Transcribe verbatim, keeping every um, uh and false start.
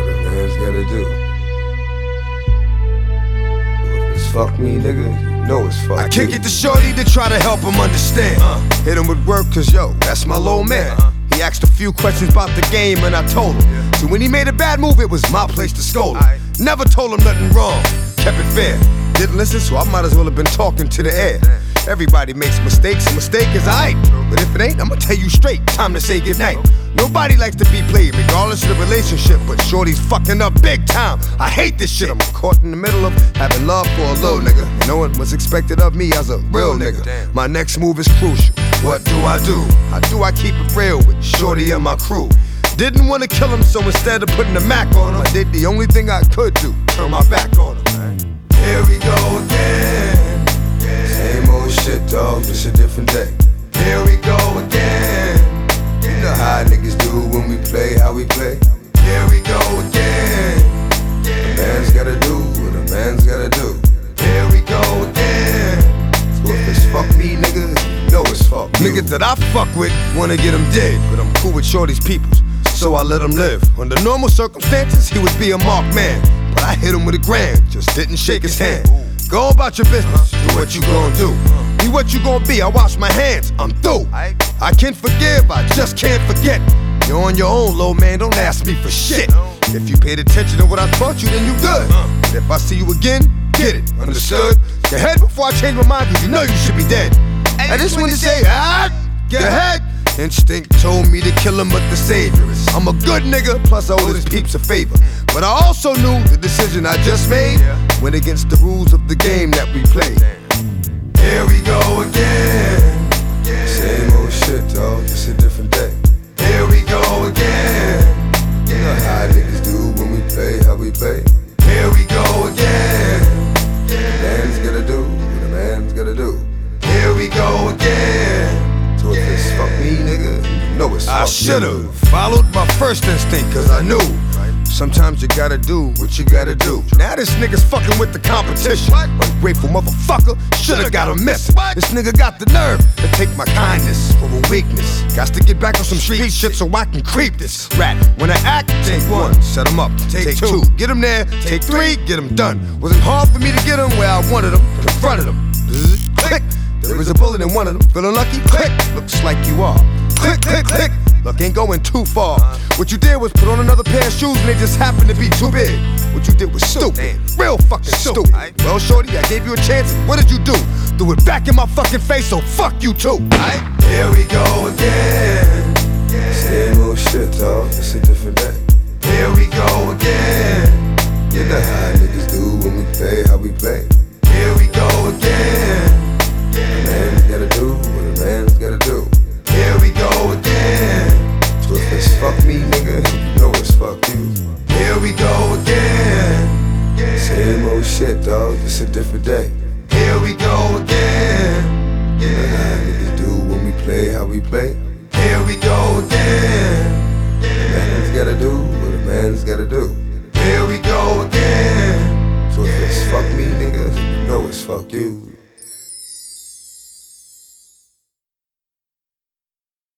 what a man's gotta do. If it's fuck me, nigga, you know it's fuck I kick you. it to Shorty to try to help him understand. Uh, Hit him with work, cause yo, that's my little man. Uh, he asked a few questions about the game and I told him. Yeah. So when he made a bad move, it was my place to scold him. I, Never told him nothing wrong, kept it fair. Didn't listen, so I might as well have been talking to the air. Everybody makes mistakes, a mistake is aight. But if it ain't, I'ma tell you straight, time to say goodnight. Nobody likes to be played, regardless of the relationship, but Shorty's fucking up big time. I hate this shit, I'm caught in the middle of having love for a little nigga. And no one was expected of me as a real nigga. My next move is crucial, what do I do? How do I keep it real with Shorty and my crew? Didn't wanna kill him, so instead of putting the Mac on him, I did the only thing I could do, turn my back on him. Here we go again. Same old shit, dog, just a different day. Here we go again. You know how niggas do when we play, how we play. Here we go again. A man's gotta do what a man's gotta do. Here we go again. So if it's fuck me, nigga, you know it's fuck you. Niggas that I fuck with wanna get him dead, but I'm cool with Shorty's peoples, so I let him live. Under normal circumstances, he would be a marked man, but I hit him with a grand, just didn't shake his hand. Go about your business, do what you gon' do. Be what you gon' be, I wash my hands, I'm through. I can forgive, I just can't forget. You're on your own, little man, don't ask me for shit. If you paid attention to what I taught you, then you good. But if I see you again, get it, understood? Get ahead before I change my mind, cause you know you should be dead. I just wanna say, ah, get ahead. Instinct told me to kill him, but the savior is I'm a good nigga, plus I owe his peeps a favor. But I also knew the decision I just made went against the rules of the game that we played. Here we go again. Same old shit, dog, just a different day. Here we go again. You know how niggas do when we play, how we play. Here we go again. A man's gotta do what a man's gotta do. Here we go again. So if it's fuck me, nigga, you know it's fuck I should've followed my first instinct, cause I knew sometimes you gotta do what you gotta do. Now this nigga's fucking with the competition. Ungrateful motherfucker, should've got him missing. This nigga got the nerve to take my kindness for a weakness. Got to get back on some street shit so I can creep this rat. When I act, take one, set him up, take two, get him there, take three, get him done. Wasn't hard for me to get him where I wanted him, confronted him. Click. There is a bullet in one of them. Feeling lucky? Click. Looks like you are. Click, click, click. Look, ain't going too far. What you did was put on another pair of shoes and they just happened to be too big. What you did was stupid. Real fucking stupid. Well, shorty, I gave you a chance. What did you do? Threw it back in my fucking face, so fuck you too. Here we go again. Same old shit, dog. It's a different day. Here we go again. You know how niggas do when we play, how we play. Here we go again. A man's gotta do what a man's gotta do. Here we go again. So if it's fuck me, nigga, you know it's fuck you. Here we go again. Same old shit, dog, it's a different day. Here we go again. You know how niggas do when we play, how we play. Here we go again. A man's gotta do what a man's gotta do. Here we go again. So if it's fuck me, nigga, you know it's fuck you.